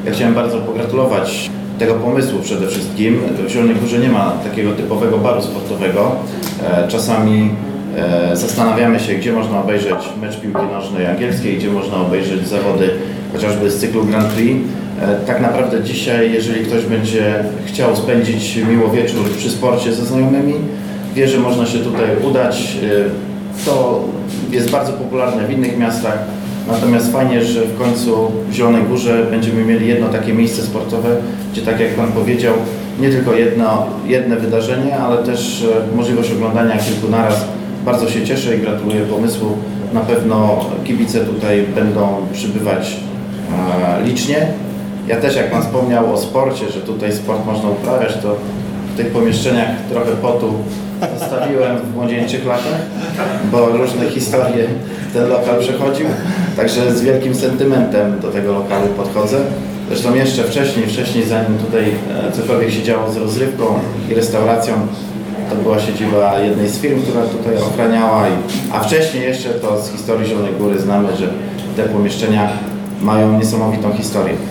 Ja chciałem bardzo pogratulować tego pomysłu przede wszystkim. W Zielonej Górze nie ma takiego typowego baru sportowego. Czasami zastanawiamy się, gdzie można obejrzeć mecz piłki nożnej angielskiej, gdzie można obejrzeć zawody chociażby z cyklu Grand Prix. Tak naprawdę dzisiaj, jeżeli ktoś będzie chciał spędzić miło wieczór przy sporcie ze znajomymi, wie, że można się tutaj udać. To jest bardzo popularne w innych miastach, natomiast fajnie, że w końcu w Zielonej Górze będziemy mieli jedno takie miejsce sportowe, gdzie, tak jak Pan powiedział, nie tylko jedno wydarzenie, ale też możliwość oglądania kilku naraz. Bardzo się cieszę i gratuluję pomysłu. Na pewno kibice tutaj będą przybywać licznie. Ja też, jak Pan wspomniał o sporcie, że tutaj sport można uprawiać, to w tych pomieszczeniach trochę potu zostawiłem w młodzieńczych latach, bo różne historie ten lokal przechodził. Także z wielkim sentymentem do tego lokalu podchodzę. Zresztą jeszcze wcześniej, zanim tutaj cokolwiek się działo z rozrywką i restauracją, to była siedziba jednej z firm, która tutaj ochraniała, a wcześniej jeszcze to z historii Zielonej Góry znamy, że te pomieszczenia mają niesamowitą historię.